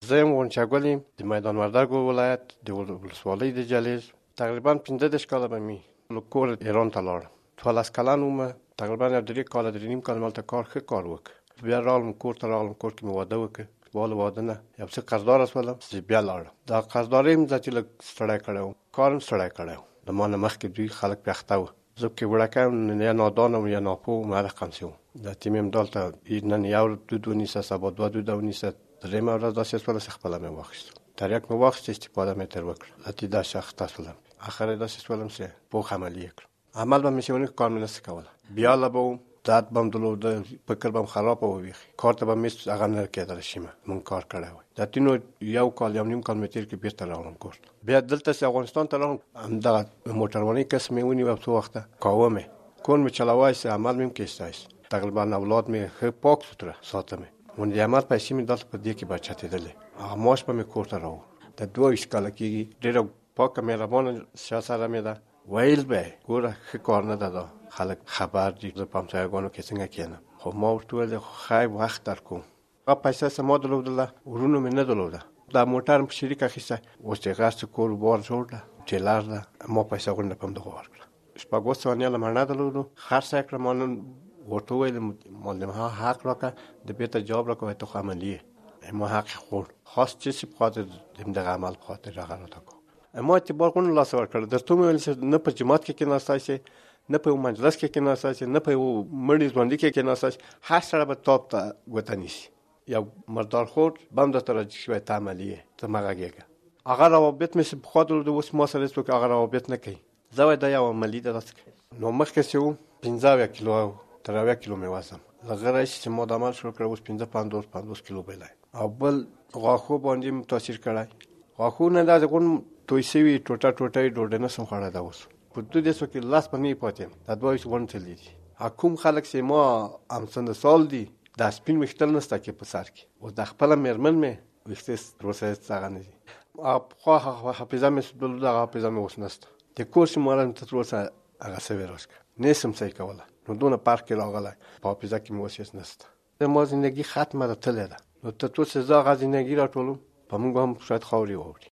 زه یم غونچه یم د میدان وردګو ولایت د ولسوالۍ د جلیز. تقریبا 15 کاله به می کور ایران ته لاړم. 12 کلن وم، تقریبا 3 کاله 3.5 کاله مالته ښه کار وکړ. بیا راغلم کور ته راغلم، کور کې مې واده وکړ. واده نه یو څه قرضدار شولم چې بیا لاړم. دا قرضداري مې چې لږ ستړی کړی وم، کار مې ستړی کړی و. د ما نه مخکې دوی خلک پې اخته وو. زه پکې وړوکی وم، یا نادان وم یا ناپوه وم، هغه قمسې وم. دا تیم مې دلته نن یو دود ونیسه، سبا 2 دوده ونیسه. درېیمه ورځ داسې شوله چې خپله مې واخیستو. تریاک مې واخیست، استفاده مې ترې وکړه. اتې داسې اخته شولم. اخر یې داسې شولم چې پوخ عمل یې کړم. عمل به مې چې ونه کړ، کار مې نشي کولی. بیا له به وم، درد به م درلوده، فکر به م خراب و بیخي. کار ته به مې هغه نه کېدلی شي. مونږ کار کړی وای. دا تینو یو کال یو نیم کال مې تېر کړ، بېرته راغلم کور ته. بیا دلته چې افغانستان ته راغلم، همدغه موټروانۍ کس مې ونیو، څو وخته کاوه مې. کور مې چلوای چې عمل مې هم کېستی. تقریبا اولاد مې ښه پاک سوتره ساتم. ون د عمل پیسې مې دلته په دې کې بچتېدلې. هغه معاش به مې کور ته راوړ. د 22 کاله کېږي. ډېره پاکه مهربانه ښه سره مې ده. ویل به یې ګوره ښه کار نه ده، دا خلک خبر دي زه په همسایهګانو کې څنګه کښېنم. خو ما ورته وویل ښه وخت در کوم. هغه پیسه چې ما درلودله ورونو مې نه درلوده. دا موټر مې په شریک اخیستی. اوس یې غرڅ کور بار جوړ ده، ټیلر ده. ما پیسه غونډه په همدغه ورکړه. 4 ثانیه له مڼه درلودو، خرڅ یې کړه. ما نن ورته وویل مال د ما حق راکړه، د بېرته جواب راکړه، تو خو عملي یې. ما حق خورد. خواست چې په خاطر دغه عمل په خاطر هغه راته کو. ما اعتبار غونډه لاسه ورکړه. درته مې ویل چې نه په جماعت کې کېناستی شې، نه په یو مجلس کې کېناستی شې، نه په یو مړي ژوندي کې کېناستی شې. هر سړی به تا ته ګوته نیسي. یو مردار خور به هم درته راجع شوی، ته عملي یې، ته مه غږېږه. هغه روابط مې چې پخوا درلوده، اوس ما سره هېڅوک هغه روابط نه کوي. زه وایم دا یو عملي ده داسې کوي. نو مخکې چې وم 15 کیلو تر 80 کیلو مې وزن. له هغه راهیسې چې ما د عمل شروع کړی، اوس 50 کیلو بیلی. او بل غاښو باندې مې تاثیر کړی. غاښونه داسې غون توی شوي، ټوټه ټوټه یې ډوډۍ نشم خوړلی. دا اوس په 2 دیسو کې 10 به نه پاتې یم. دا 22 غونډې دي. کوم خلک چې ما همسن سال دي، دا سپین ویښتل نشته کې په سر کې. اوس د خپله مېرمن مې ویښتې تر اوسه هېڅ هغه نه دي. پخوا حافظه مې درلوده، هغه حافظه مې اوس نشته. د کور چې ما ته تر اوسه هغه سوی راشکه نه شم صحیح کولی. نو دونه فرق کې راغلی. په حافظه کې مې اوس هېڅ نشته. ما زندګي ختمه ده، تللې ده. نو تر څو چې زه هغه زندګي راټولوم، په موږ هم شاید خاورې واوړي.